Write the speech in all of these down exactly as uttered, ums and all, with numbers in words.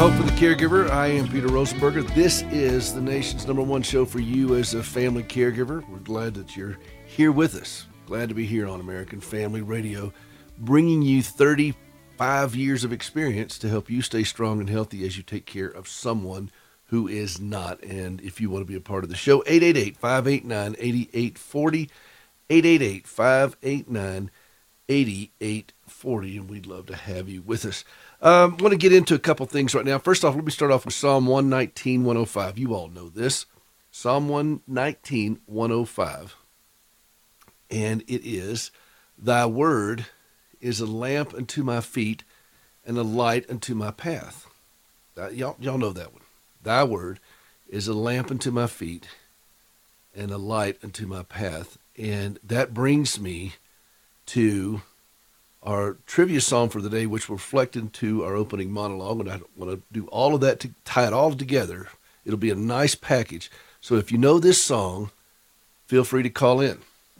Hope for the Caregiver. I am Peter Rosenberger. This is the nation's number one show for you as a family caregiver. We're glad that you're here with us. Glad to be here on American Family Radio, bringing you thirty-five years of experience to help you stay strong and healthy as you take care of someone who is not. And if you want to be a part of the show, eight eight eight, five eight nine, eight eight four zero, eight eight eight, five eight nine, eight eight four zero, and we'd love to have you with us. I um, want to get into a couple things right now. First off, let me start off with Psalm one nineteen, one oh five. You all know this. Psalm one nineteen, one oh five. And it is, Thy word is a lamp unto my feet and a light unto my path. Uh, y'all, y'all know that one. Thy word is a lamp unto my feet and a light unto my path. And that brings me to our trivia song for the day, which will reflect into our opening monologue. And I want to do all of that to tie it all together. It'll be a nice package. So if you know this song, feel free to call in.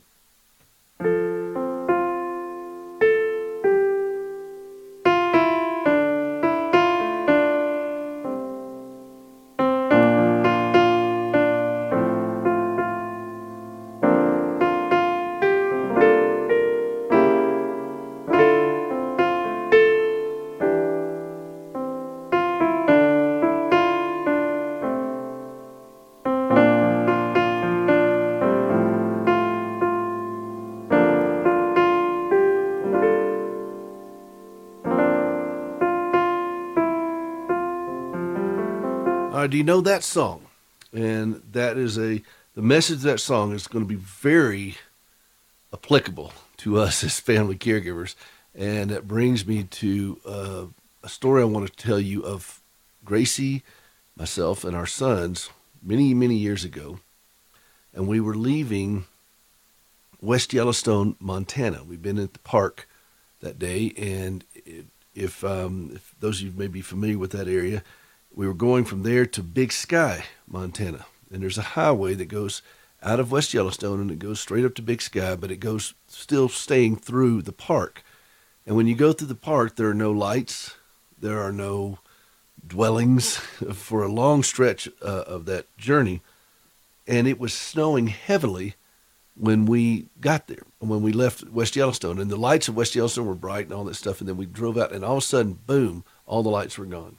Do you know that song? And that is a, the message of that song is going to be very applicable to us as family caregivers. And that brings me to uh, a story I want to tell you of Gracie, myself, and our sons many, many years ago. And we were leaving West Yellowstone, Montana. We'd been at the park that day. And it, if, um, if those of you may be familiar with that area, we were going from there to Big Sky, Montana. And there's a highway that goes out of West Yellowstone and it goes straight up to Big Sky, but it goes still staying through the park. And when you go through the park, there are no lights. There are no dwellings for a long stretch uh, of that journey. And it was snowing heavily when we got there, when we left West Yellowstone. And the lights of West Yellowstone were bright and all that stuff. And then we drove out and all of a sudden, boom, all the lights were gone.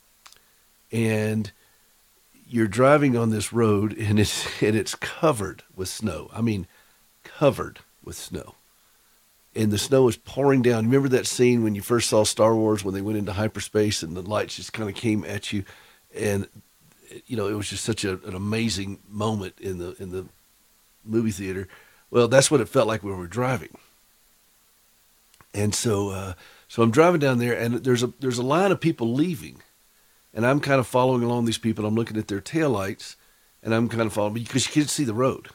And you're driving on this road, and it's and it's covered with snow. I mean, covered with snow. And the snow is pouring down. Remember that scene when you first saw Star Wars when they went into hyperspace and the lights just kind of came at you? And, you know, it was just such a, an amazing moment in the in the movie theater. Well, that's what it felt like when we were driving. And so uh, so I'm driving down there, and there's a there's a line of people leaving. And I'm kind of following along these people. I'm looking at their taillights, and I'm kind of following because you can't see the road.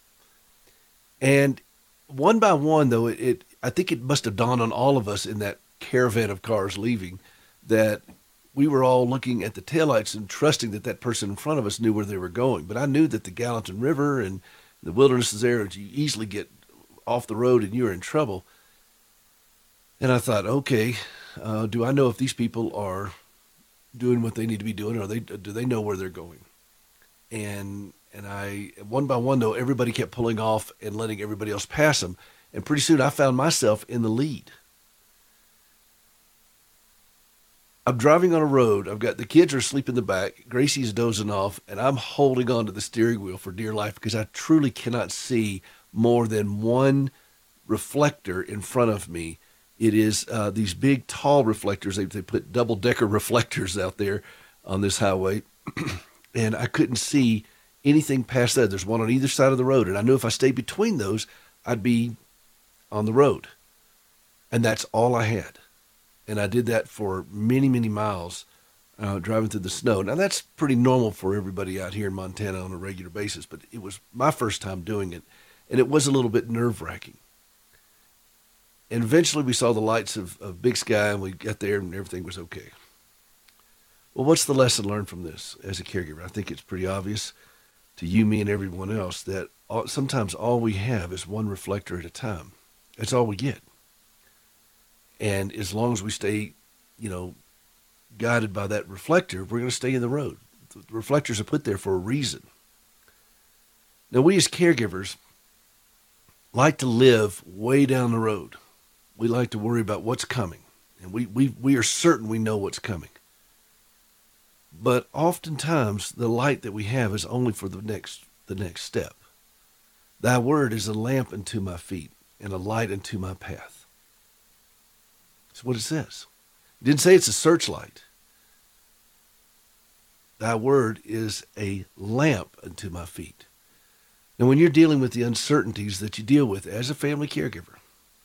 And one by one, though, it, it I think it must have dawned on all of us in that caravan of cars leaving that we were all looking at the taillights and trusting that that person in front of us knew where they were going. But I knew that the Gallatin River and the wilderness is there, and you easily get off the road and you're in trouble. And I thought, okay, uh, do I know if these people are doing what they need to be doing, or they do they know where they're going? And and I one by one though, everybody kept pulling off and letting everybody else pass them, and pretty soon I found myself in the lead. I'm driving on a road. I've got the kids are asleep in the back. Gracie's dozing off, and I'm holding on to the steering wheel for dear life because I truly cannot see more than one reflector in front of me. It is uh, these big, tall reflectors. They, they put double-decker reflectors out there on this highway, and I couldn't see anything past that. There's one on either side of the road, and I knew if I stayed between those, I'd be on the road, and that's all I had. And I did that for many, many miles, uh, driving through the snow. Now, that's pretty normal for everybody out here in Montana on a regular basis, but it was my first time doing it, and it was a little bit nerve-wracking. And eventually we saw the lights of, of Big Sky, and we got there and everything was okay. Well, what's the lesson learned from this as a caregiver? I think it's pretty obvious to you, me, and everyone else that all, sometimes all we have is one reflector at a time. That's all we get. And as long as we stay, you know, guided by that reflector, we're going to stay in the road. The reflectors are put there for a reason. Now, we as caregivers like to live way down the road. We like to worry about what's coming, and we, we, we are certain we know what's coming. But oftentimes, the light that we have is only for the next the next step. Thy word is a lamp unto my feet and a light unto my path. That's what it says. It didn't say it's a searchlight. Thy word is a lamp unto my feet. Now, when you're dealing with the uncertainties that you deal with as a family caregiver,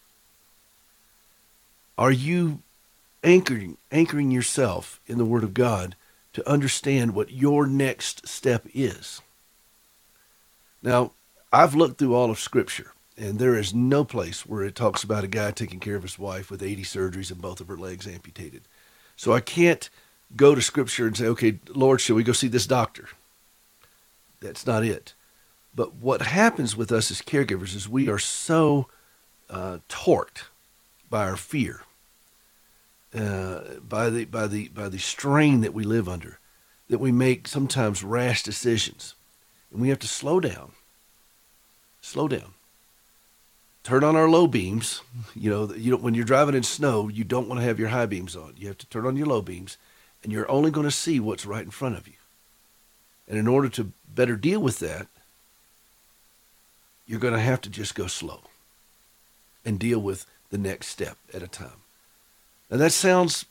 are you anchoring anchoring yourself in the Word of God to understand what your next step is? Now, I've looked through all of Scripture, and there is no place where it talks about a guy taking care of his wife with eighty surgeries and both of her legs amputated. So I can't go to Scripture and say, okay, Lord, shall we go see this doctor? That's not it. But what happens with us as caregivers is we are so uh, torqued by our fear, uh, by the by the by the strain that we live under, that we make sometimes rash decisions, and we have to slow down. Slow down. Turn on our low beams. You know, you don't, when you're driving in snow, you don't want to have your high beams on. You have to turn on your low beams, and you're only going to see what's right in front of you. And in order to better deal with that, you're going to have to just go slow and deal with the next step at a time. Now, that sounds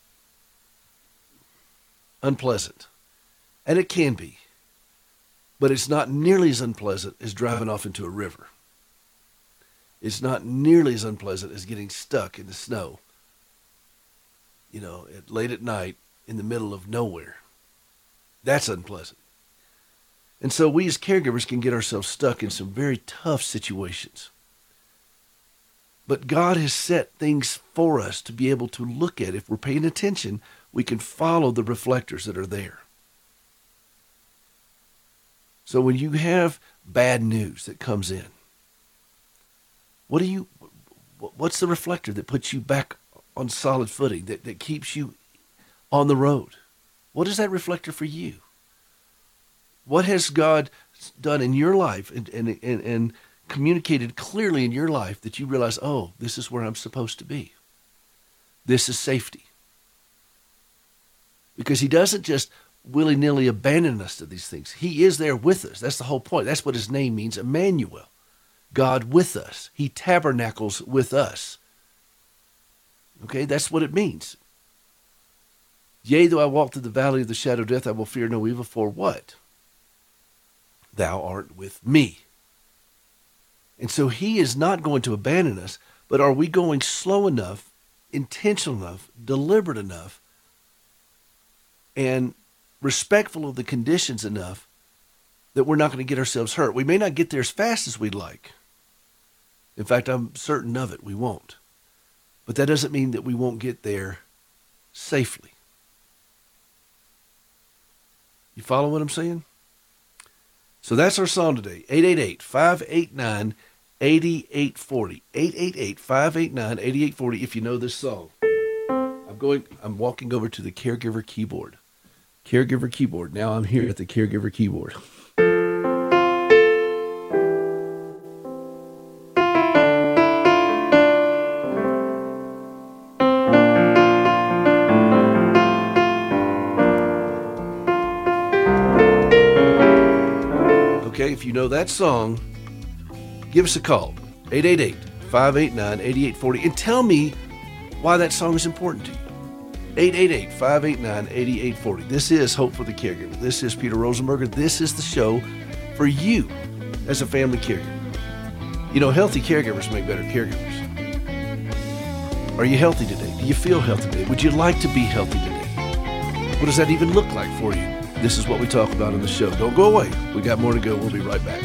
unpleasant, and it can be, but it's not nearly as unpleasant as driving off into a river. It's not nearly as unpleasant as getting stuck in the snow, you know, at, late at night in the middle of nowhere. That's unpleasant. And so we as caregivers can get ourselves stuck in some very tough situations. But God has set things for us to be able to look at. If we're paying attention, we can follow the reflectors that are there. So when you have bad news that comes in, what do you, what's the reflector that puts you back on solid footing, that, that keeps you on the road? What is that reflector for you? What has God done in your life and, and, and, and communicated clearly in your life that you realize, oh, this is where I'm supposed to be? This is safety. Because he doesn't just willy-nilly abandon us to these things. He is there with us. That's the whole point. That's what his name means, Emmanuel. God with us. He tabernacles with us. Okay, that's what it means. Yea, though I walk through the valley of the shadow of death, I will fear no evil. For what? Thou art with me. And so he is not going to abandon us, but are we going slow enough, intentional enough, deliberate enough, and respectful of the conditions enough that we're not going to get ourselves hurt? We may not get there as fast as we'd like. In fact, I'm certain of it, we won't. But that doesn't mean that we won't get there safely. You follow what I'm saying? So that's our song today, eight eight eight, five eight nine, eight eight four zero. eight eight eight, five eight nine, eight eight four zero if you know this song. I'm going, I'm walking over to the caregiver keyboard. Caregiver keyboard. Now I'm here at the caregiver keyboard. Okay, if you know that song, give us a call, eight eight eight, five eight nine, eight eight four zero, and tell me why that song is important to you. eight eight eight, five eight nine, eight eight four zero. This is Hope for the Caregiver. This is Peter Rosenberger. This is the show for you as a family caregiver. You know, healthy caregivers make better caregivers. Are you healthy today? Do you feel healthy today? Would you like to be healthy today? What does that even look like for you? This is what we talk about on the show. Don't go away. We got more to go. We'll be right back.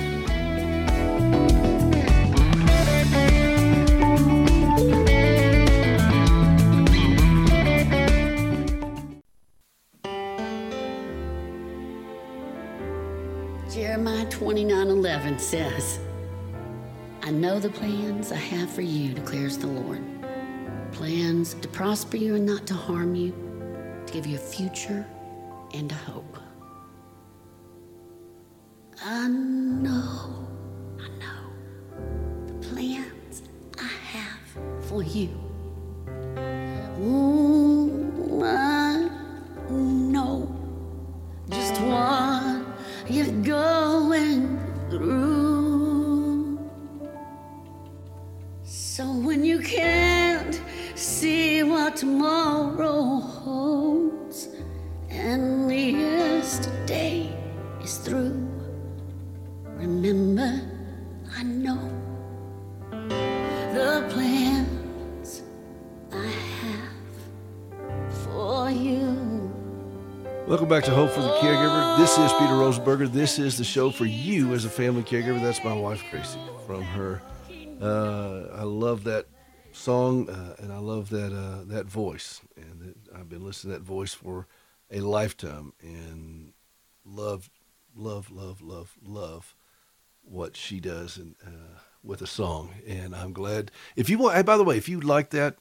Jeremiah twenty-nine eleven says, I know the plans I have for you, declares the Lord. Plans to prosper you and not to harm you, to give you a future and a hope. I know, I know the plans I have for you. Ooh, I know just what you're going through. So when you can't see what tomorrow holds and yesterday is through, remember, I know the plans I have for you. Welcome back to Hope for the Caregiver. This is Peter Rosenberger. This is the show for you as a family caregiver. That's my wife, Tracy, from her. Uh, I love that song, uh, and I love that uh, that voice. And that I've been listening to that voice for a lifetime, and love, love, love, love, love what she does and uh, with a song. And I'm glad. If you want, hey, by the way, if you like that,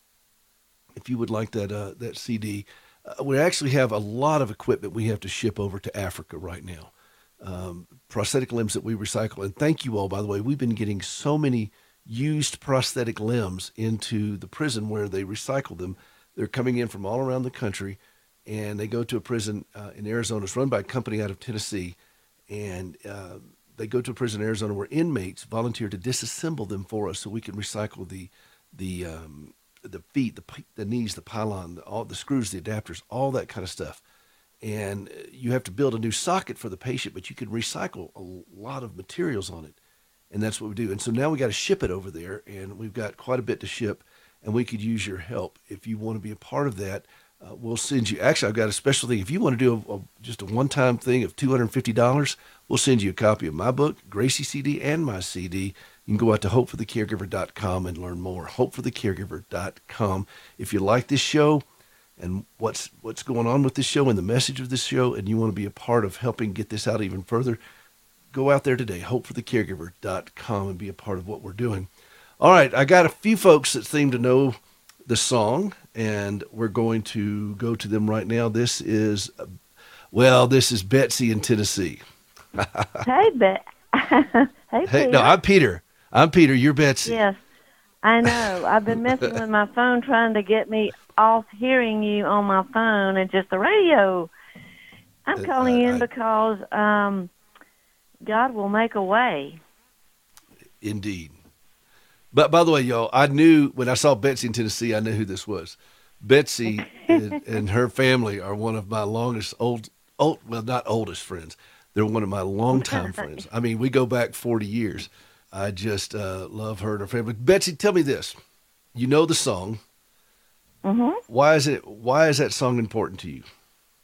if you would like that uh, that C D, uh, we actually have a lot of equipment we have to ship over to Africa right now. Um, prosthetic limbs that we recycle. And thank you all, by the way. We've been getting so many used prosthetic limbs into the prison where they recycle them. They're coming in from all around the country, and they go to a prison uh, in Arizona. It's run by a company out of Tennessee, and uh, they go to a prison in Arizona where inmates volunteer to disassemble them for us so we can recycle the the um, the feet, the the knees, the pylon, all the screws, the adapters, all that kind of stuff. And you have to build a new socket for the patient, but you can recycle a lot of materials on it. And that's what we do. And so now we got to ship it over there, and we've got quite a bit to ship, and we could use your help. If you want to be a part of that, uh, we'll send you, actually, I've got a special thing. If you want to do a, a, just a one-time thing of two hundred fifty dollars, we'll send you a copy of my book, Gracie C D, and my C D. You can go out to hope for the caregiver dot com and learn more, hope for the caregiver dot com. If you like this show, and what's what's going on with this show and the message of this show, and you want to be a part of helping get this out even further, go out there today, hope for the caregiver dot com, and be a part of what we're doing. All right, I got a few folks that seem to know the song, and we're going to go to them right now. This is, well, this is Betsy in Tennessee. Hey, Bet. hey, Hey, Peter. no, I'm Peter. I'm Peter. You're Betsy. Yes, I know. I've been messing with my phone trying to get me off hearing you on my phone and just the radio. I'm Uh, calling I- in I- because um, God will make a way. Indeed. But by the way, y'all, I knew when I saw Betsy in Tennessee, I knew who this was. Betsy and, and her family are one of my longest old, old, well, not oldest friends. They're one of my longtime friends. I mean, we go back forty years. I just uh, love her and her family. Betsy, tell me this. You know the song. Mm-hmm. Why is it? Why is that song important to you?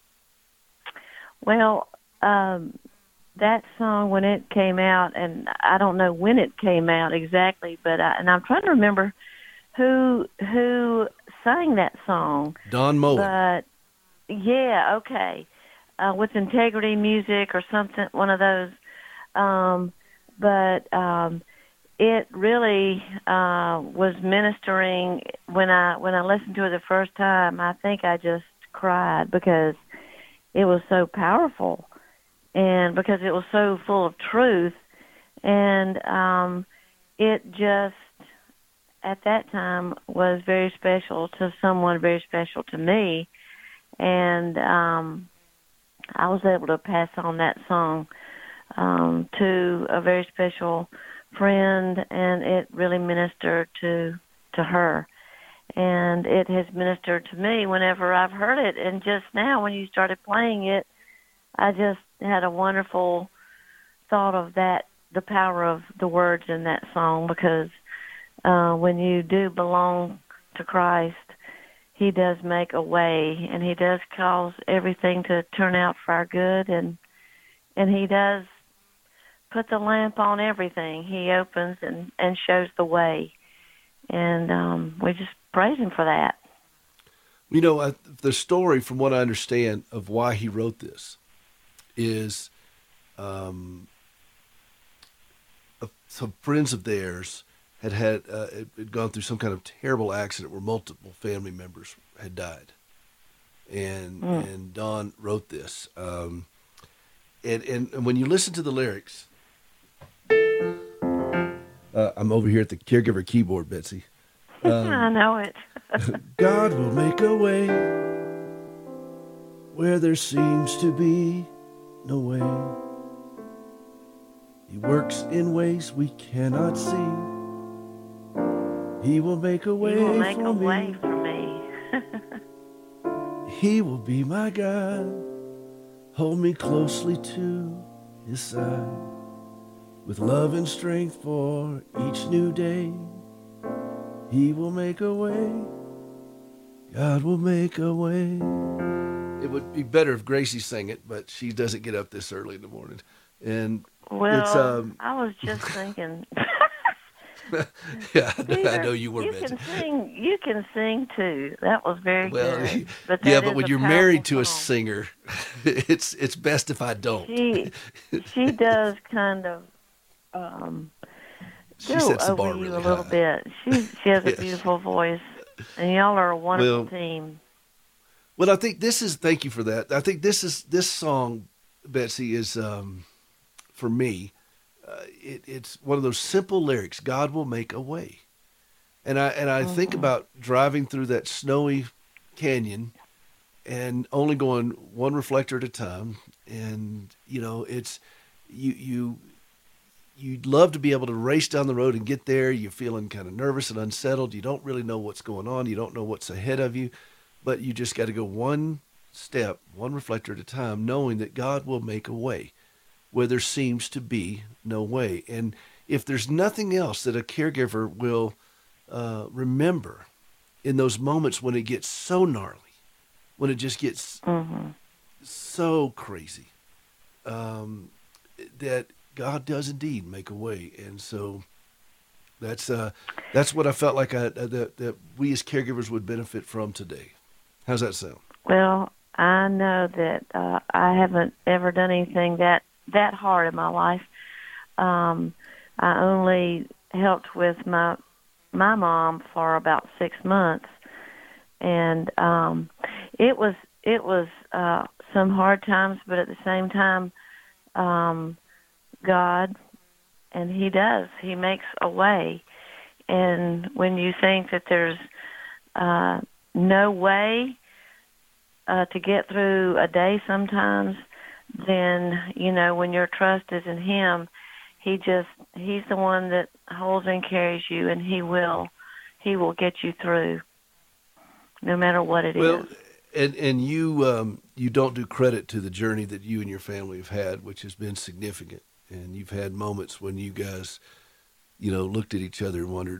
Well, um, that song, when it came out, and I don't know when it came out exactly, but I, and I'm trying to remember who who sang that song. Don Moen. But yeah, okay, uh, with Integrity Music or something, one of those. Um, but um, it really uh, was ministering when I when I listened to it the first time. I think I just cried because it was so powerful, and because it was so full of truth, and um, it just at that time was very special to someone very special to me, and um, I was able to pass on that song um, to a very special friend, and it really ministered to to her. And it has ministered to me whenever I've heard it. And just now, when you started playing it, I just had a wonderful thought of that, the power of the words in that song, because uh, when you do belong to Christ, He does make a way, and He does cause everything to turn out for our good, and and He does put the lamp on everything. He opens and, and shows the way. And um, we just praise Him for that. You know, uh, the story, from what I understand, of why he wrote this is um, uh, some friends of theirs had had, uh, had gone through some kind of terrible accident where multiple family members had died. and Mm. and Don wrote this. Um, and, and and when you listen to the lyrics, uh, I'm over here at the caregiver keyboard, Betsy. I know it. God will make a way where there seems to be no way. He works in ways we cannot see. He will make a way He will make for a me. way for me. He will be my God. Hold me closely to his side. With love and strength for each new day. He will make a way. God will make a way. It would be better if Gracie sang it, but she doesn't get up this early in the morning. And Well, it's um I was just thinking. yeah, I Peter, know you were, you Betsy. can sing. You can sing too. That was very Well, good. But yeah, that but is when a you're married powerful to a song. singer, it's it's best if I don't. She she does kind of um, She go sets the over bar you really a little high. bit. She she has a Yes. beautiful voice, and y'all are a wonderful Well, team. Well, I think this is. Thank you for that. I think this is this song, Betsy, is um, for me. Uh, it, it's one of those simple lyrics. God will make a way, and I and I think Mhm. about driving through that snowy canyon, and only going one reflector at a time. And you know, it's you you you'd love to be able to race down the road and get there. You're feeling kind of nervous and unsettled. You don't really know what's going on. You don't know what's ahead of you. But you just got to go one step, one reflector at a time, knowing that God will make a way where there seems to be no way. And if there's nothing else that a caregiver will uh, remember in those moments when it gets so gnarly, when it just gets Mhm. so crazy, um, that God does indeed make a way. And so that's uh, that's what I felt like I, that, that we as caregivers would benefit from today. How's that sound? Well, I know that uh, I haven't ever done anything that that hard in my life. Um, I only helped with my my mom for about six months, and um, it was it was uh, some hard times, but at the same time, um, God, and He does. He makes a way, and when you think that there's uh, no way uh, to get through a day sometimes, then, you know, when your trust is in Him, He just, He's the one that holds and carries you, and He will, He will get you through, no matter what it Well, is. and and you um, you don't do credit to the journey that you and your family have had, which has been significant. And you've had moments when you guys, you know, looked at each other and wondered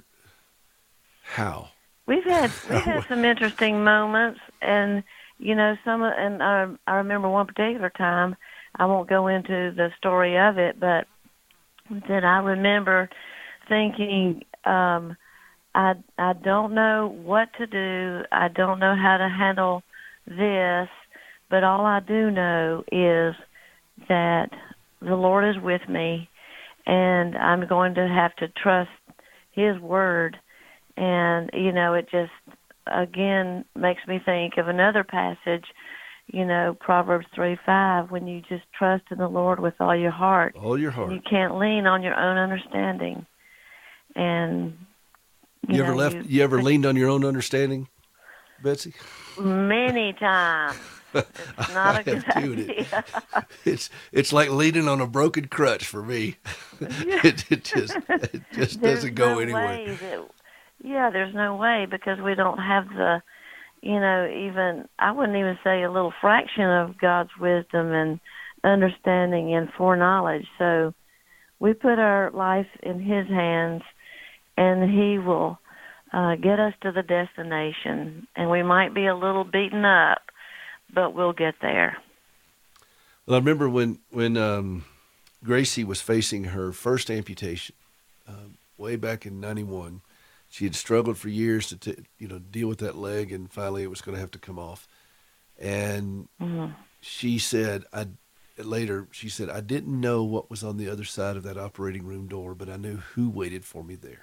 how. We've had we've had some interesting moments, and you know some. of- And I I remember one particular time. I won't go into the story of it, but that I remember thinking, um, I I don't know what to do. I don't know how to handle this, but all I do know is that the Lord is with me, and I'm going to have to trust His word. And, you know, it just, again, makes me think of another passage, you know, Proverbs three five, when you just trust in the Lord with all your heart. All your And you heart. can't lean on your own understanding. And, you, You ever know, left? you, You ever leaned on your own understanding, Betsy? many times. It's not I a good have too, and idea. it, it's it's like leaning on a broken crutch for me. it, it just it just There's doesn't go no anywhere. way that, yeah, there's no way, because we don't have the, you know, even, I wouldn't even say a little fraction of God's wisdom and understanding and foreknowledge. So we put our life in His hands, and He will uh, get us to the destination. And we might be a little beaten up, but we'll get there. Well, I remember when when um, Gracie was facing her first amputation, um, way back in ninety-one. She had struggled for years to t- you know deal with that leg, and finally it was going to have to come off. And Mm-hmm. she said, I later she said, I didn't know what was on the other side of that operating room door, but I knew who waited for me there.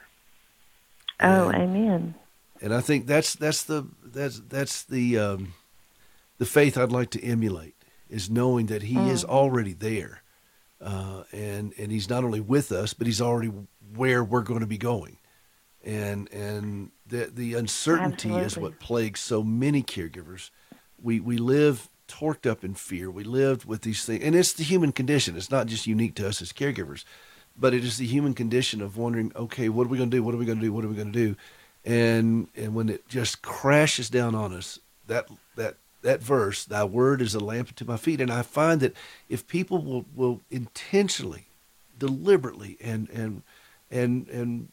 Oh, And, amen. and I think that's that's the that's that's the um, the faith I'd like to emulate is knowing that he mm. is already there. Uh, and, and he's not only with us, but he's already where we're going to be going. And, and the, the uncertainty Absolutely. Is what plagues so many caregivers. We, we live torqued up in fear. We lived with these things, and it's the human condition. It's not just unique to us as caregivers, but it is the human condition of wondering, okay, what are we going to do? What are we going to do? What are we going to do? And, and when it just crashes down on us, that, that, that verse, thy word is a lamp unto my feet. And I find that if people will, will intentionally, deliberately, and, and, and, and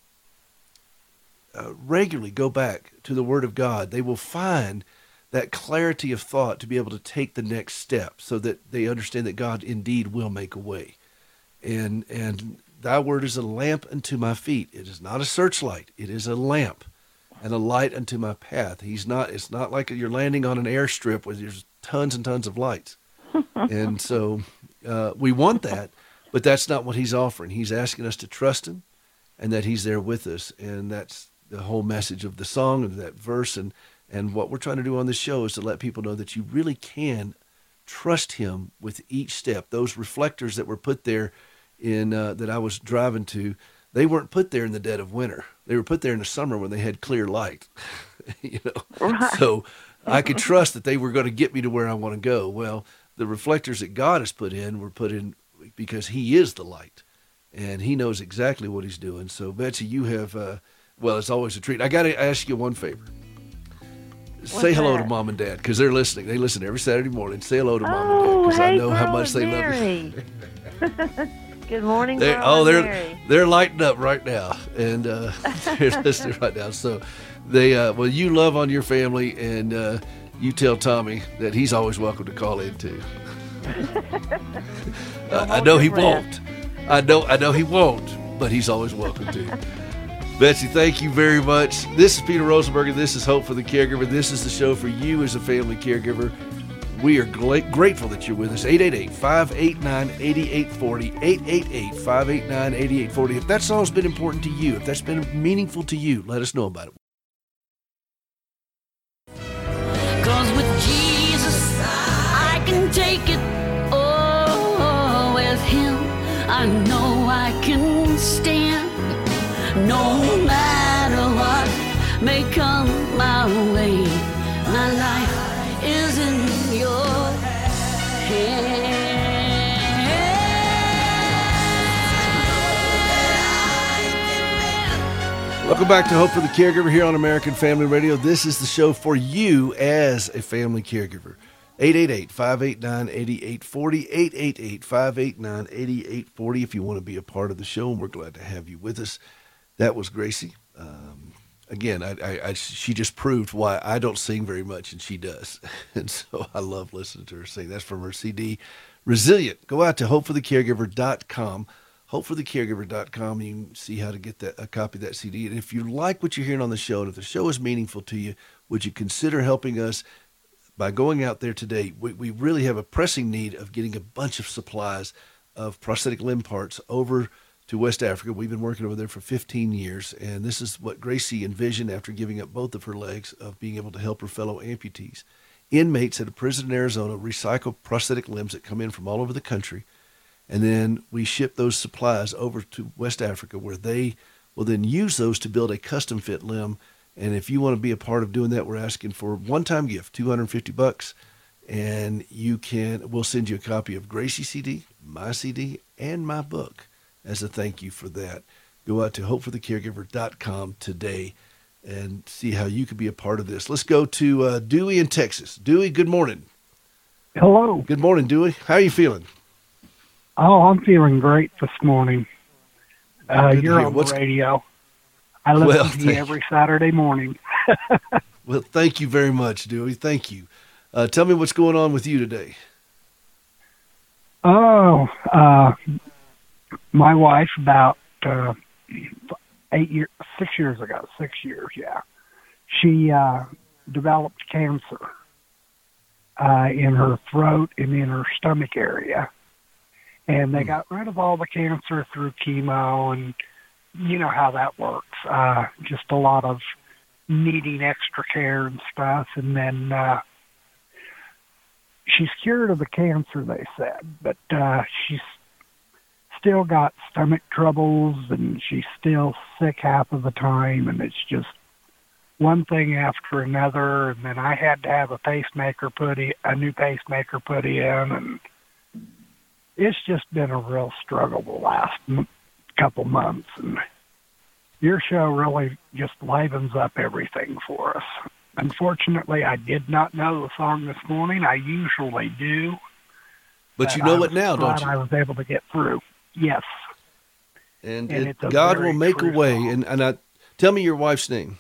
uh, regularly go back to the word of God, they will find that clarity of thought to be able to take the next step so that they understand that God indeed will make a way. And, and thy word is a lamp unto my feet. It is not a searchlight. It is a lamp and a light unto my path. He's not, it's not like you're landing on an airstrip where there's tons and tons of lights. And so uh, we want that, but that's not what he's offering. He's asking us to trust him and that he's there with us. And that's the whole message of the song and that verse. And, and what we're trying to do on this show is to let people know that you really can trust him with each step. Those reflectors that were put there in uh, that I was driving to, they weren't put there in the dead of winter. They were put there in the summer when they had clear light. you know, right. So I could trust that they were going to get me to where I want to go. Well, the reflectors that God has put in were put in because he is the light, and he knows exactly what he's doing. So Betsy, you have, uh, well, it's always a treat. I got to ask you one favor. What's Say hello that? to Mom and Dad, because they're listening. They listen every Saturday morning. Say hello to Mom oh, and Dad, because hey, I know Pearl how much they Mary. love you. Good morning, they're, Pearl Oh, they're Mary. they're lighting up right now, and uh, they're listening right now. So they, uh, well, you love on your family, and uh, you tell Tommy that he's always welcome to call in too. uh, I know he breath. won't. I know I know he won't, but he's always welcome to. Betsy, thank you very much. This is Peter Rosenberg, and this is Hope for the Caregiver. This is the show for you as a family caregiver. We are gl- grateful that you're with us. eight eight eight, five eight nine, eight eight four zero, eight eight eight, five eight nine, eight eight four zero. If that song's been important to you, if that's been meaningful to you, let us know about it. 'Cause with Jesus, I can take it. Oh, with him, I know I can stand. No matter what may come my way, my life is in your hands. Welcome back to Hope for the Caregiver here on American Family Radio. This is the show for you as a family caregiver. eight eight eight, five eight nine, eight eight four zero, eight eight eight, five eight nine, eight eight four zero if you want to be a part of the show, and we're glad to have you with us. That was Gracie. Um, again, I, I, I, she just proved why I don't sing very much, and she does. And so I love listening to her sing. That's from her C D, Resilient. Go out to hope for the caregiver dot com. hope for the caregiver dot com. You can see how to get that, a copy of that C D. And if you like what you're hearing on the show, and if the show is meaningful to you, would you consider helping us by going out there today? We, we really have a pressing need of getting a bunch of supplies of prosthetic limb parts over to West Africa. We've been working over there for fifteen years, and this is what Gracie envisioned after giving up both of her legs, of being able to help her fellow amputees. Inmates at a prison in Arizona recycle prosthetic limbs that come in from all over the country, and then we ship those supplies over to West Africa, where they will then use those to build a custom fit limb. And if you want to be a part of doing that, we're asking for a one-time gift, two hundred fifty bucks, and you can, we'll send you a copy of Gracie's C D, my C D, and my book as a thank you for that. Go out to hope for the caregiver dot com today and see how you could be a part of this. Let's go to uh, Dewey in Texas. Dewey, good morning. Hello. Good morning, Dewey. How are you feeling? Oh, I'm feeling great this morning. Uh, Good to you're hear. on What's- the radio. I listen Well, to you thank- every Saturday morning. Well, thank you very much, Dewey. Thank you. Uh, tell me what's going on with you today. Oh, uh, my wife, about uh, eight years, six years ago, six years, yeah, she uh, developed cancer uh, in her throat and in her stomach area. And they got rid of all the cancer through chemo, and you know how that works. Uh, just a lot of needing extra care and stuff. And then uh, she's cured of the cancer, they said, but uh, she's still got stomach troubles, and she's still sick half of the time, and it's just one thing after another. And then I had to have a pacemaker put in, a new pacemaker put in, and it's just been a real struggle the last m- couple months. And your show really just livens up everything for us. Unfortunately, I did not know the song this morning. I usually do. But you know it now, don't you? I was able to get through. Yes. And, And it, it's a God very will make a true way. song. And, and I, tell me your wife's name.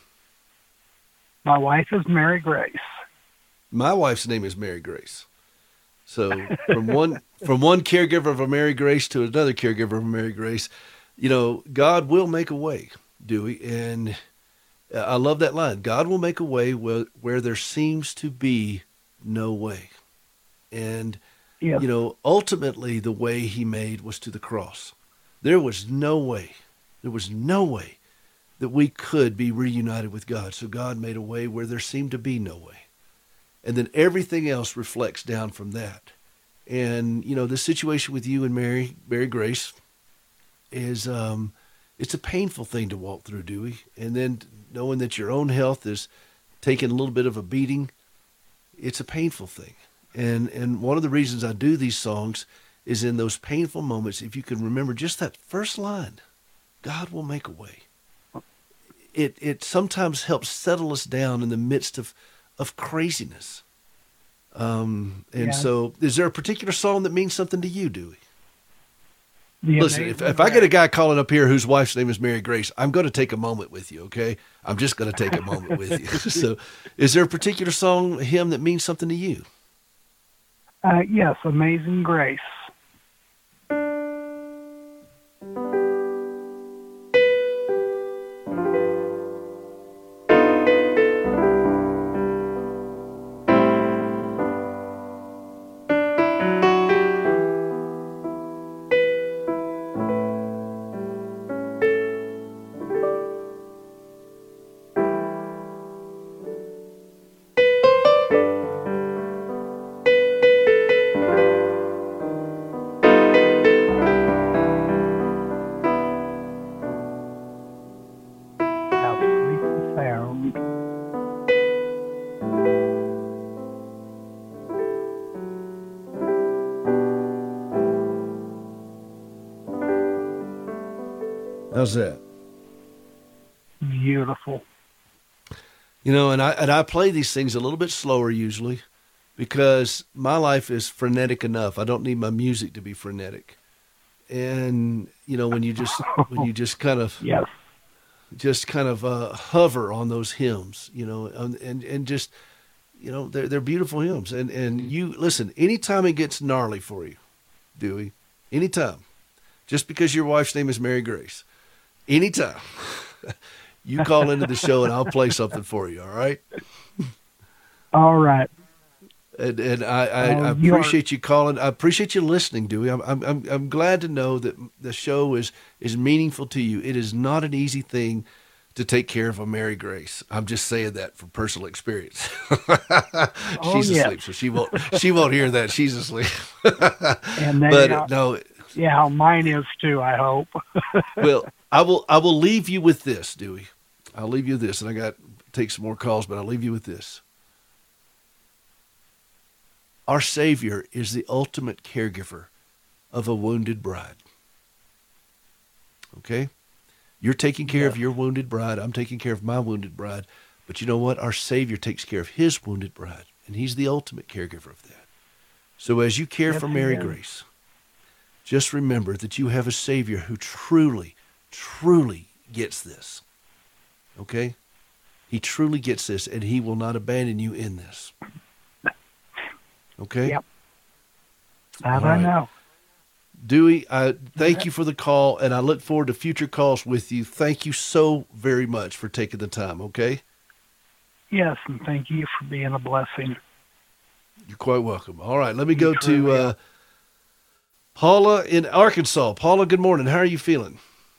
My wife is Mary Grace. My wife's name is Mary Grace. So from one from one caregiver of a Mary Grace to another caregiver of a Mary Grace, you know, God will make a way, Dewey. And I love that line. God will make a way where, where there seems to be no way. And, Yes. you know, ultimately the way he made was to the cross. There was no way, there was no way that we could be reunited with God. So God made a way where there seemed to be no way. And then everything else reflects down from that. And, you know, the situation with you and Mary, Mary Grace is, um, it's a painful thing to walk through, Dewey. And then knowing that your own health is taking a little bit of a beating, it's a painful thing. And and one of the reasons I do these songs is in those painful moments, if you can remember just that first line, God will make a way. It it sometimes helps settle us down in the midst of, of craziness. Um, and Yeah. so is there a particular song that means something to you, Dewey? The Listen, if, Amazing if I get a Grace. guy calling up here whose wife's name is Mary Grace, I'm going to take a moment with you, okay? I'm just going to take a moment with you. So is there a particular song, hymn, that means something to you? Uh, yes, Amazing Grace. How sweet the sound. How's that? Beautiful. You know, and I and I play these things a little bit slower usually because my life is frenetic enough. I don't need my music to be frenetic. And you know, when you just when you just kind of Yes. just kind of uh, hover on those hymns, you know, and and, and just you know, they're they're beautiful hymns. And and you listen, anytime it gets gnarly for you, Dewey, anytime, just because your wife's name is Mary Grace, anytime. You call into the show and I'll play something for you. All right. All right. And, and I, I, Oh, I you are- appreciate you calling. I appreciate you listening, Dewey. I'm, I'm, I'm, I'm glad to know that the show is, is meaningful to you. It is not an easy thing to take care of a Mary Grace. I'm just saying that from personal experience. She's yeah. asleep, so she won't, she won't hear that. She's asleep. And they But are- uh, no, Yeah, mine is too, I hope. well, I will, I will leave you with this, Dewey. I'll leave you with this, and I got to take some more calls, but I'll leave you with this. Our Savior is the ultimate caregiver of a wounded bride. Okay? You're taking care of your wounded bride. I'm taking care of my wounded bride. But you know what? Our Savior takes care of his wounded bride, and he's the ultimate caregiver of that. So as you care Yes, for he Mary is. Grace, just remember that you have a Savior who truly, truly gets this. Okay? He truly gets this, and he will not abandon you in this. Okay? Yep. That All I right. know. Dewey, I thank you for the call, and I look forward to future calls with you. Thank you so very much for taking the time, okay? Yes, and thank you for being a blessing. You're quite welcome. All right, let me go to truly uh, Paula in Arkansas. Paula, good morning. How are you feeling?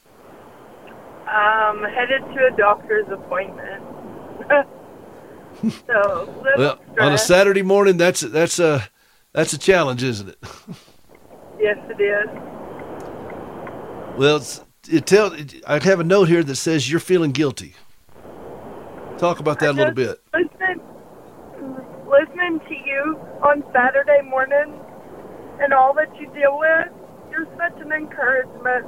Um, headed to a doctor's appointment. so, little Well, stress. on a Saturday morning, that's that's uh, That's a challenge, isn't it? Yes, it is. Well, it's, it tell, I have a note here that says you're feeling guilty. Talk about that a little bit. Listening, listening to you on Saturday morning and all that you deal with, you're such an encouragement.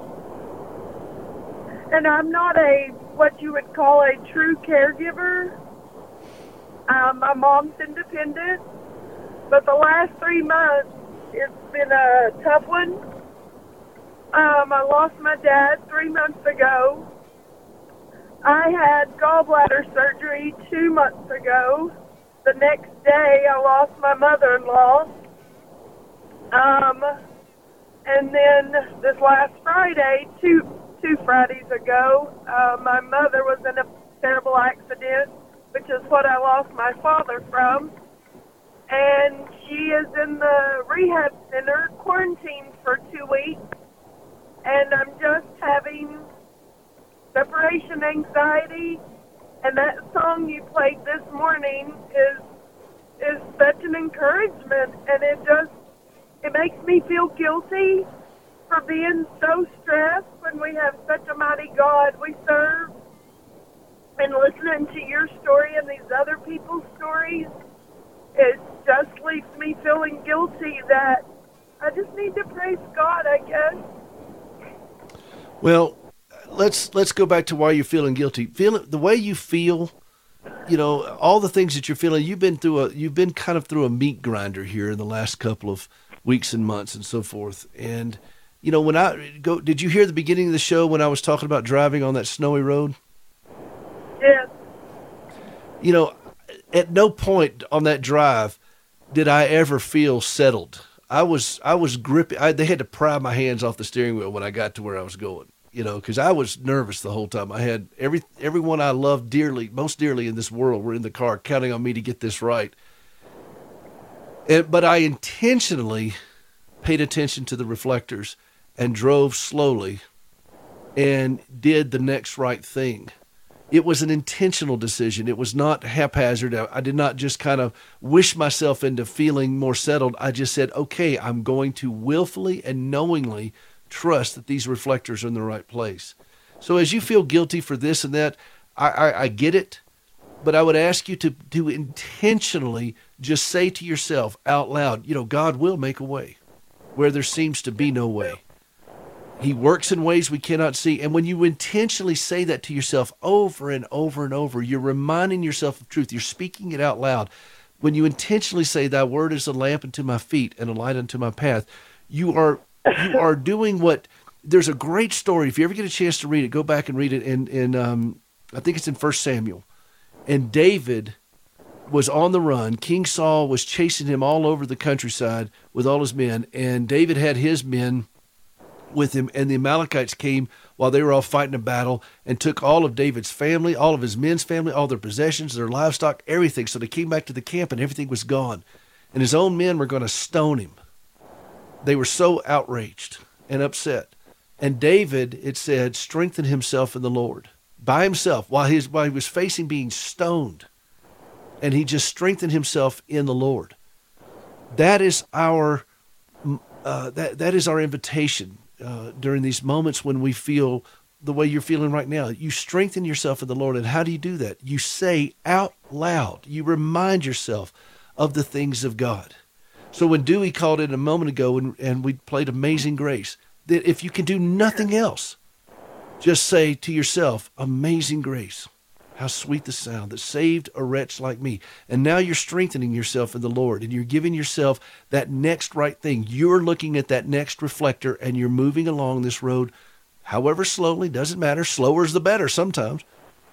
And I'm not a, what you would call a true caregiver. Um, my mom's independent, but the last three months, it's been a tough one. Um, I lost my dad three months ago. I had gallbladder surgery two months ago. The next day, I lost my mother-in-law. Um, and then this last Friday, two two Fridays ago, uh, my mother was in a terrible accident, which is what I lost my father from. And she is in the rehab center, quarantined for two weeks. And I'm just having separation anxiety. And that song you played this morning is is such an encouragement. And it just, it makes me feel guilty for being so stressed when we have such a mighty God we serve. And listening to your story and these other people's stories, it just leaves me feeling guilty that I just need to praise God, I guess. Well, let's let's go back to why you're feeling guilty. Feeling the way you feel, you know, all the things that you're feeling. You've been through a you've been kind of through a meat grinder here in the last couple of weeks and months and so forth. And you know, when I go, did you hear the beginning of the show when I was talking about driving on that snowy road? Yes. You know, at no point on that drive did I ever feel settled. I was I was gripping. I, they had to pry my hands off the steering wheel when I got to where I was going. You know, because I was nervous the whole time. I had every everyone I loved dearly, most dearly in this world, were in the car counting on me to get this right. And, but I intentionally paid attention to the reflectors and drove slowly and did the next right thing. It was an intentional decision. It was not haphazard. I, I did not just kind of wish myself into feeling more settled. I just said, okay, I'm going to willfully and knowingly trust that these reflectors are in the right place. So as you feel guilty for this and that, I, I, I get it, but I would ask you to, to intentionally just say to yourself out loud, you know, God will make a way where there seems to be no way. He works in ways we cannot see. And when you intentionally say that to yourself over and over and over, you're reminding yourself of truth. You're speaking it out loud. When you intentionally say, thy word is a lamp unto my feet and a light unto my path, you are you are doing what, there's a great story. If you ever get a chance to read it, go back and read it. In, in um, I think it's in First Samuel. And David was on the run. King Saul was chasing him all over the countryside with all his men. And David had his men with him, and the Amalekites came while they were all fighting a battle and took all of David's family, all of his men's family, all their possessions, their livestock, everything. So they came back to the camp and everything was gone. And his own men were going to stone him. They were so outraged and upset. And David, it said, strengthened himself in the Lord by himself while he was, while he was facing being stoned. And he just strengthened himself in the Lord. That is our uh, that that is our invitation. Uh, during these moments when we feel the way you're feeling right now. You strengthen yourself in the Lord. And how do you do that? You say out loud. You remind yourself of the things of God. So when Dewey called in a moment ago and, and we played Amazing Grace, that if you can do nothing else, just say to yourself, Amazing Grace, how sweet the sound that saved a wretch like me. And now you're strengthening yourself in the Lord and you're giving yourself that next right thing. You're looking at that next reflector and you're moving along this road, however slowly, doesn't matter. Slower is the better sometimes.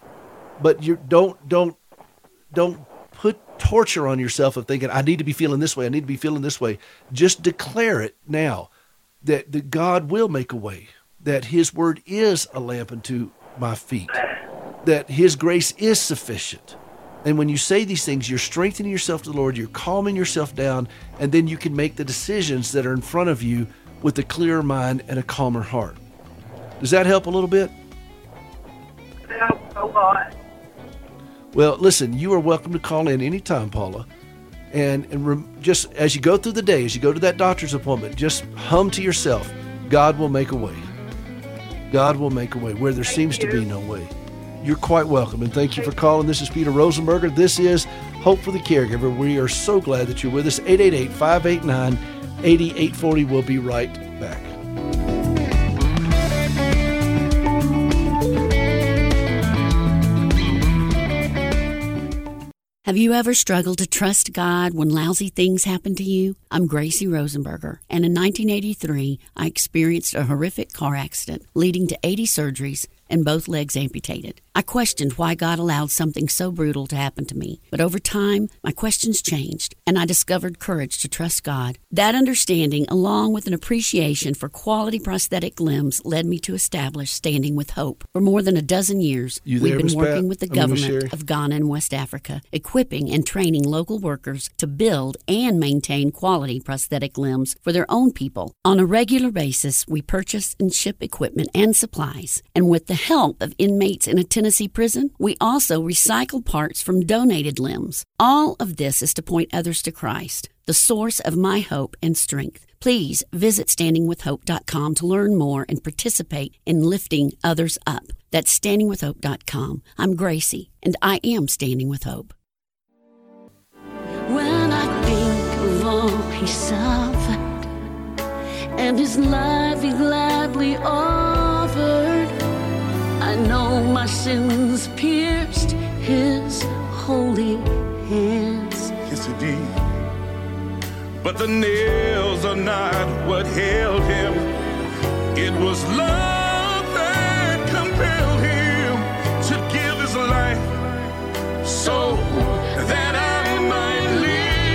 But you don't, don't, don't put torture on yourself of thinking, I need to be feeling this way. I need to be feeling this way. Just declare it now that, that God will make a way, that his word is a lamp unto my feet, that his grace is sufficient. And when you say these things, you're strengthening yourself to the Lord, you're calming yourself down, and then you can make the decisions that are in front of you with a clearer mind and a calmer heart. Does that help a little bit? It helps a lot. Well, listen, you are welcome to call in anytime, Paula. And, and re- just as you go through the day, as you go to that doctor's appointment, just hum to yourself, God will make a way. God will make a way where there Thank seems you. to be no way. You're quite welcome, and thank you for calling. This is Peter Rosenberger. This is Hope for the Caregiver. We are so glad that you're with us. eight eight eight, five eight nine, eight eight four zero. We'll be right back. Have you ever struggled to trust God when lousy things happen to you? I'm Gracie Rosenberger, and in nineteen eighty-three, I experienced a horrific car accident leading to eighty surgeries and both legs amputated. I questioned why God allowed something so brutal to happen to me, but over time, my questions changed, and I discovered courage to trust God. That understanding, along with an appreciation for quality prosthetic limbs, led me to establish Standing with Hope. For more than a dozen years, You we've there, been Miss working Pat? with the I mean, Miss government Sherry? of Ghana and West Africa, equipping and training local workers to build and maintain quality prosthetic limbs for their own people. On a regular basis, we purchase and ship equipment and supplies, and with the help of inmates in a Tennessee prison, we also recycle parts from donated limbs. All of this is to point others to Christ, the source of my hope and strength. Please visit standing with hope dot com to learn more and participate in lifting others up. That's standing with hope dot com. I'm Gracie, and I am Standing with Hope. When I think of all he suffered and his life he gladly offered, I know my sins pierced his holy hands. Yes, it did. But the nails are not what held him. It was love that compelled him to give his life so that I might live.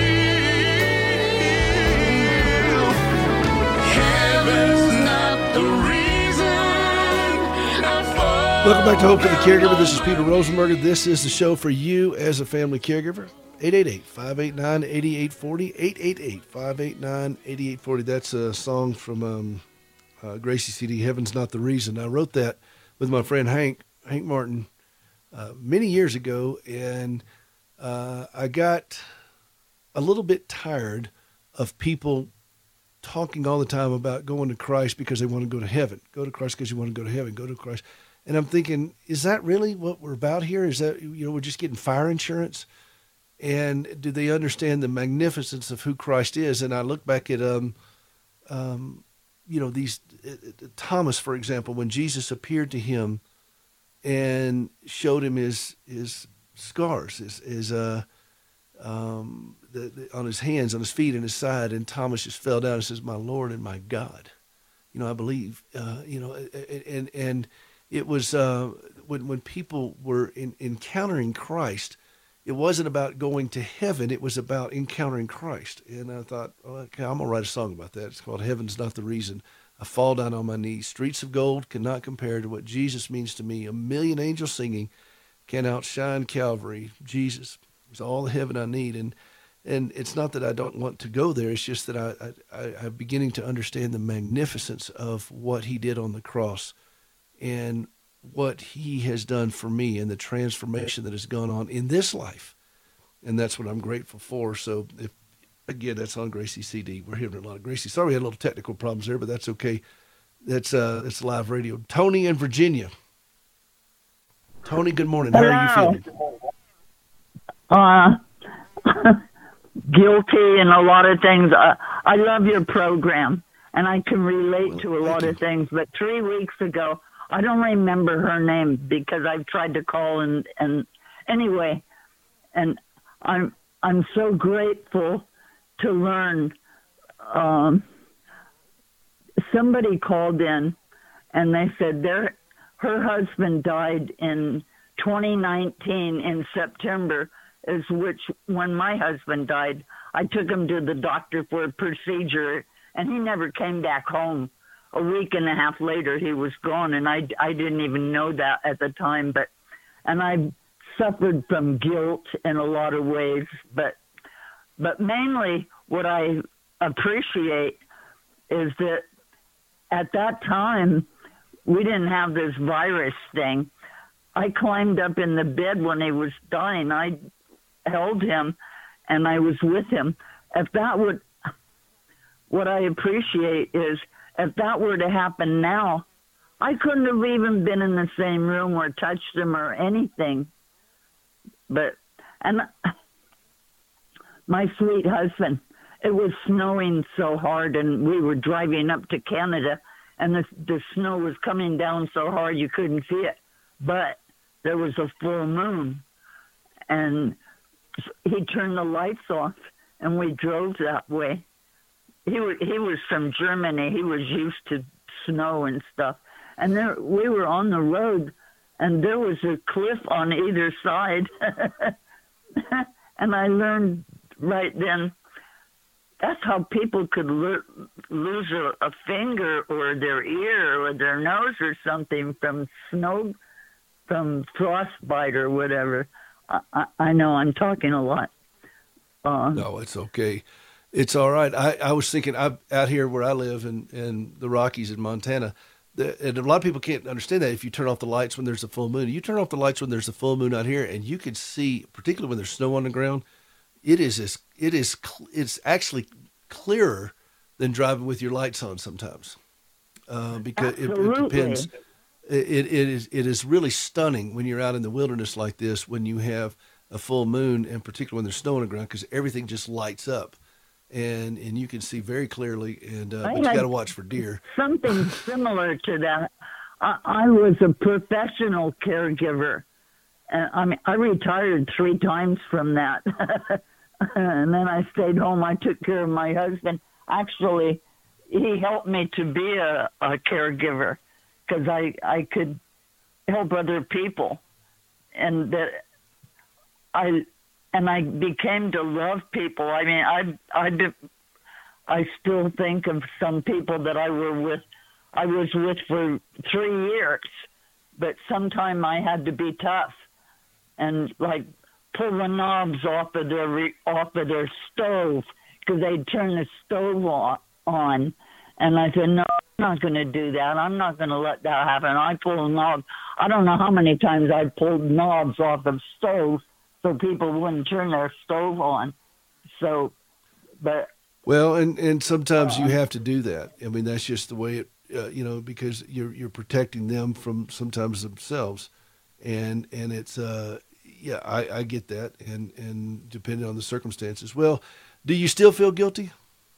Heaven's not the reason I fall. Welcome back to Hope for the Caregiver. This is Peter Rosenberger. This is the show for you as a family caregiver. eight eight eight, five eight nine, eight eight four zero. eight eight eight, five eight nine, eight eight four zero. That's a song from um, uh, Gracie C D, Heaven's Not the Reason. I wrote that with my friend Hank, Hank Martin, uh, many years ago, and uh, I got a little bit tired of people talking all the time about going to Christ because they want to go to heaven. Go to Christ because you want to go to heaven. Go to Christ. And I'm thinking, is that really what we're about here? Is that, you know, we're just getting fire insurance? And do they understand the magnificence of who Christ is? And I look back at, um, um, you know, these, uh, Thomas, for example, when Jesus appeared to him and showed him his, his scars, his, his uh, um, the, the, on his hands, on his feet, and his side, and Thomas just fell down and says, "My Lord and my God." You know, I believe, uh, you know, and, and it was, uh, when, when people were in, encountering Christ, it wasn't about going to heaven. It was about encountering Christ. And I thought, oh, okay, I'm going to write a song about that. It's called Heaven's Not the Reason. I fall down on my knees. Streets of gold cannot compare to what Jesus means to me. A million angels singing can outshine Calvary. Jesus is all the heaven I need. And and it's not that I don't want to go there. It's just that I, I, I'm beginning to understand the magnificence of what he did on the cross and what he has done for me and the transformation that has gone on in this life. And that's what I'm grateful for. So if, again, that's on Gracie C D. We're hearing a lot of Gracie. Sorry we had a little technical problems there, but that's okay. That's uh, that's live radio. Tony in Virginia. Tony, good morning. How are you feeling? Uh, guilty in a lot of things. Uh, I love your program, and I can relate Well, to a lot thank of things. But three weeks ago, I don't remember her name because I've tried to call and and anyway, and I'm I'm so grateful to learn. Um, somebody called in, and they said their her husband died in twenty nineteen in September, is which when my husband died, I took him to the doctor for a procedure, and he never came back home. A week and a half later, he was gone, and I, I didn't even know that at the time. But and I suffered from guilt in a lot of ways, but but mainly what I appreciate is that at that time we didn't have this virus thing. I climbed up in the bed when he was dying. I held him, and I was with him. If that would, what I appreciate is if that were to happen now, I couldn't have even been in the same room or touched him or anything. But, and my sweet husband, it was snowing so hard, and we were driving up to Canada, and the, the snow was coming down so hard you couldn't see it. But there was a full moon, and he turned the lights off, and we drove that way. He was, he was from Germany. He was used to snow and stuff. And there, we were on the road, and there was a cliff on either side. And I learned right then, that's how people could lo- lose a, a finger or their ear or their nose or something from snow, from frostbite or whatever. I, I, I know I'm talking a lot. Uh, no, it's okay. It's all right. I, I was thinking, I'm out here where I live in, in the Rockies in Montana, the, and a lot of people can't understand that if you turn off the lights when there's a full moon. You turn off the lights when there's a full moon out here, and you can see, particularly when there's snow on the ground, it is as, it is it's actually clearer than driving with your lights on sometimes, uh, because it, it depends. It, it is it is really stunning when you're out in the wilderness like this when you have a full moon, and particularly when there's snow on the ground, because everything just lights up. And and you can see very clearly, and uh, but you got to watch for deer. Something similar to that. I, I was a professional caregiver, and I mean I retired three times from that, and then I stayed home. I took care of my husband. Actually, he helped me to be a, a caregiver because I I could help other people, and that I. And I became to love people. I mean, I, I, I still think of some people that I were with, I was with for three years, but sometime I had to be tough and like pull the knobs off of their off of their stove because they'd turn the stove on, and I said, no, I'm not going to do that. I'm not going to let that happen. I pulled knobs. I don't know how many times I pulled knobs off of stoves so people wouldn't turn their stove on. So, but well, and, and sometimes uh, you have to do that. I mean, that's just the way it, uh, you know, because you're you're protecting them from sometimes themselves, and and it's uh yeah, I, I get that, and and depending on the circumstances. Well, do you still feel guilty?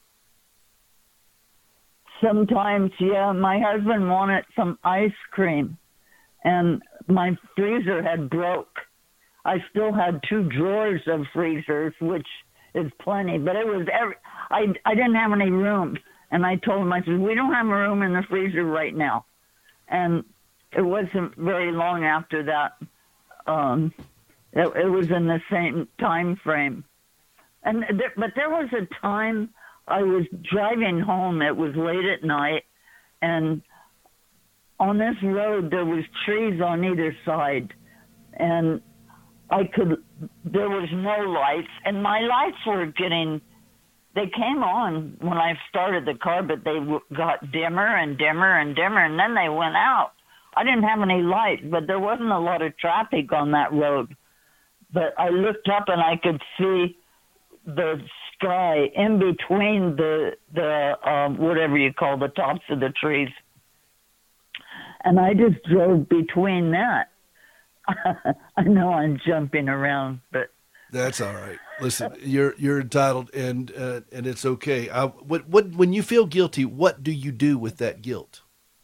Sometimes, yeah. My husband wanted some ice cream, and my freezer had broke. I still had two drawers of freezers, which is plenty, but it was every, I, I didn't have any room. And I told him, I said, we don't have a room in the freezer right now. And it wasn't very long after that. Um, it, it was in the same time frame. And there, but there was a time I was driving home. It was late at night, and on this road there was trees on either side, and I could, there was no lights, and my lights were getting, they came on when I started the car, but they w- got dimmer and dimmer and dimmer, and then they went out. I didn't have any light, but there wasn't a lot of traffic on that road. But I looked up and I could see the sky in between the, the um, whatever you call the tops of the trees. And I just drove between that. I know I'm jumping around, but that's all right. Listen, you're you're entitled, and uh, and it's okay. I, what what when you feel guilty, what do you do with that guilt?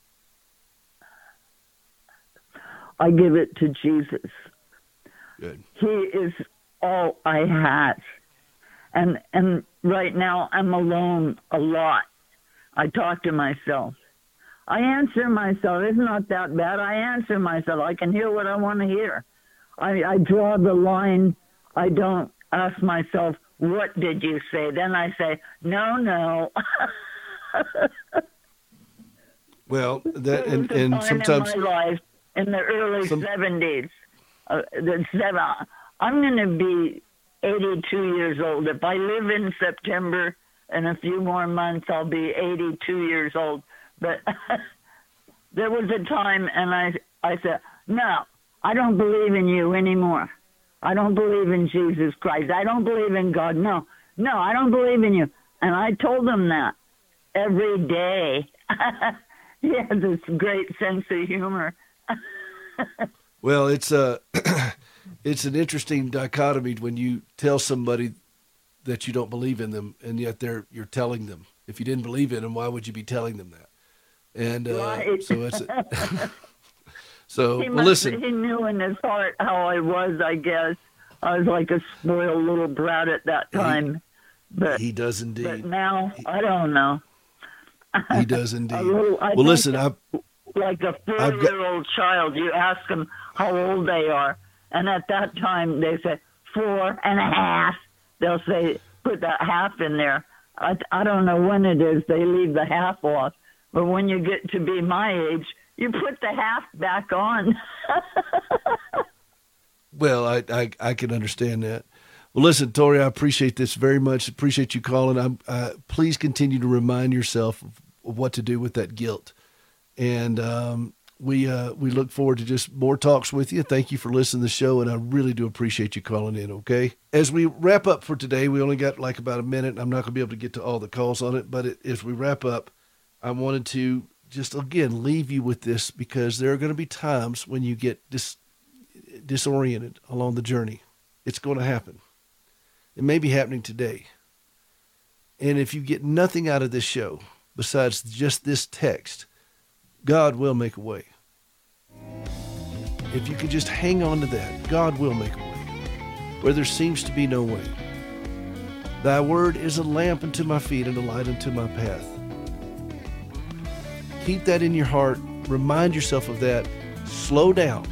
I give it to Jesus. Good. He is all I have, and and right now I'm alone a lot. I talk to myself. I answer myself. It's not that bad. I answer myself. I can hear what I want to hear. I, I draw the line. I don't ask myself, what did you say? Then I say, no, no. Well, that and, and sometimes in my life in the early some, seventies, uh, the seven, I'm going to be eighty-two years old. If I live in September, in a few more months, I'll be eighty-two years old. But there was a time, and I, I said, no, I don't believe in you anymore. I don't believe in Jesus Christ. I don't believe in God. No, no, I don't believe in you. And I told him that every day. He has this great sense of humor. Well, it's a, it's an interesting dichotomy when you tell somebody that you don't believe in them, and yet they're you're telling them. If you didn't believe in them, why would you be telling them that? And uh, right. so it's a, so he well, must, listen. He knew in his heart how I was. I guess I was like a spoiled little brat at that time. He, but he does indeed. But now he, I don't know. He does indeed. little, well, listen, I like a four-year-old child. You ask them how old they are, and at that time they say four and a half. They'll say put that half in there. I I don't know when it is they leave the half off, but when you get to be my age, you put the half back on. Well, I, I I can understand that. Well, listen, Tori, I appreciate this very much. Appreciate you calling. I'm, uh, please continue to remind yourself of, of what to do with that guilt. And um, we uh, we look forward to just more talks with you. Thank you for listening to the show, and I really do appreciate you calling in, okay? As we wrap up for today, we only got like about a minute, and I'm not going to be able to get to all the calls on it, but it, as we wrap up, I wanted to just, again, leave you with this, because there are going to be times when you get dis- disoriented along the journey. It's going to happen. It may be happening today. And if you get nothing out of this show besides just this text, God will make a way. If you can just hang on to that, God will make a way where there seems to be no way. Thy word is a lamp unto my feet and a light unto my path. Keep that in your heart. Remind yourself of that. Slow down.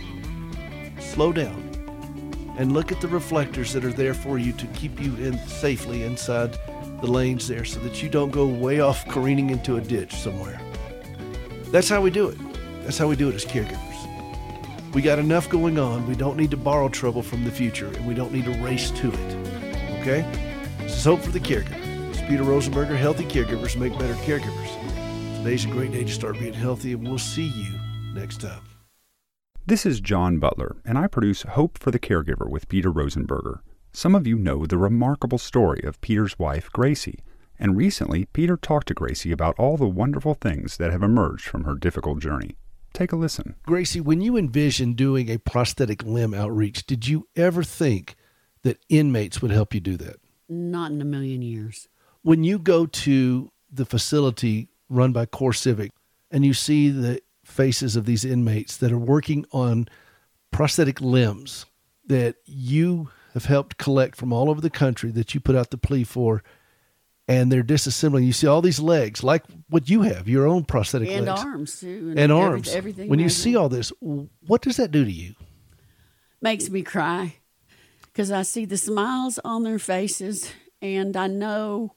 Slow down. And look at the reflectors that are there for you to keep you in safely inside the lanes there, so that you don't go way off careening into a ditch somewhere. That's how we do it. That's how we do it as caregivers. We got enough going on. We don't need to borrow trouble from the future, and we don't need to race to it. Okay? This is Hope for the Caregiver. It's Peter Rosenberger. Healthy caregivers make better caregivers. Today's a great day to start being healthy, and we'll see you next time. This is John Butler, and I produce Hope for the Caregiver with Peter Rosenberger. Some of you know the remarkable story of Peter's wife, Gracie, and recently Peter talked to Gracie about all the wonderful things that have emerged from her difficult journey. Take a listen. Gracie, when you envisioned doing a prosthetic limb outreach, did you ever think that inmates would help you do that? Not in a million years. When you go to the facility run by CoreCivic and you see the faces of these inmates that are working on prosthetic limbs that you have helped collect from all over the country, that you put out the plea for, and they're disassembling. You see all these legs, like what you have, your own prosthetic and legs. Arms, too. And, and every, arms. Everything. When you see all this, what does that do to you? Makes me cry, because I see the smiles on their faces, and I know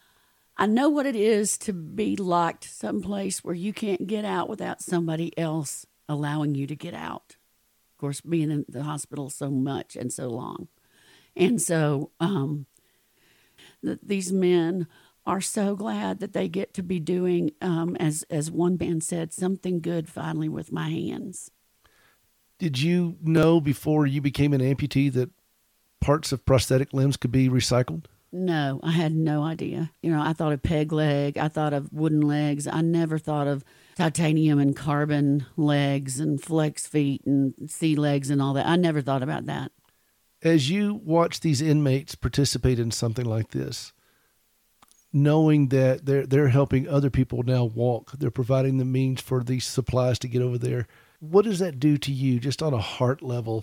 I know what it is to be locked someplace where you can't get out without somebody else allowing you to get out. Of course, being in the hospital so much and so long. And so um, th- these men are so glad that they get to be doing, um, as, as one man said, something good finally with my hands. Did you know before you became an amputee that parts of prosthetic limbs could be recycled? No, I had no idea. You know, I thought of peg leg. I thought of wooden legs. I never thought of titanium and carbon legs and flex feet and sea legs and all that. I never thought about that. As you watch these inmates participate in something like this, knowing that they're they're helping other people now walk, they're providing the means for these supplies to get over there, what does that do to you just on a heart level?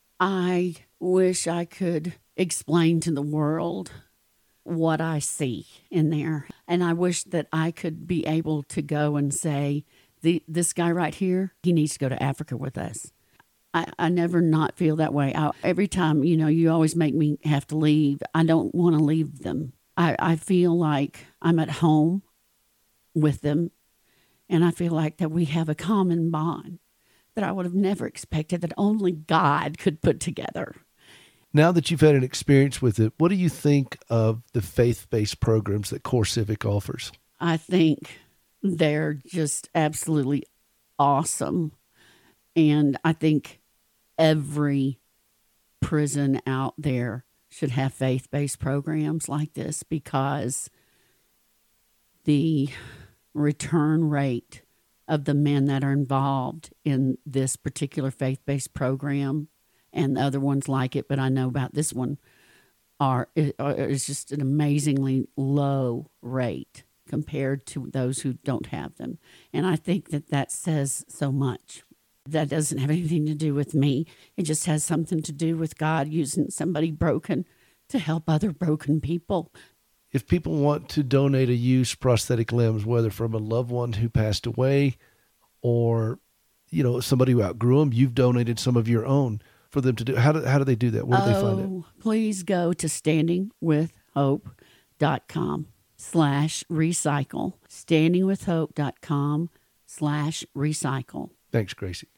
I wish I could explain to the world what I see in there. And I wish that I could be able to go and say, the, this guy right here, he needs to go to Africa with us. I, I never not feel that way. I, every time, you know, you always make me have to leave. I don't want to leave them. I, I feel like I'm at home with them, and I feel like that we have a common bond that I would have never expected, that only God could put together. Now that you've had an experience with it, what do you think of the faith-based programs that CoreCivic offers? I think they're just absolutely awesome. And I think every prison out there should have faith-based programs like this, because the return rate of the men that are involved in this particular faith-based program and the other ones like it, but I know about this one, are is just an amazingly low rate compared to those who don't have them. And I think that that says so much. That doesn't have anything to do with me. It just has something to do with God using somebody broken to help other broken people. If people want to donate a used prosthetic limbs, whether from a loved one who passed away or, you know, somebody who outgrew them, you've donated some of your own for them to do. How do, how do they do that? Where do oh, they find it? Please go to standingwithhope.com slash recycle. standingwithhope.com slash recycle. Thanks, Gracie.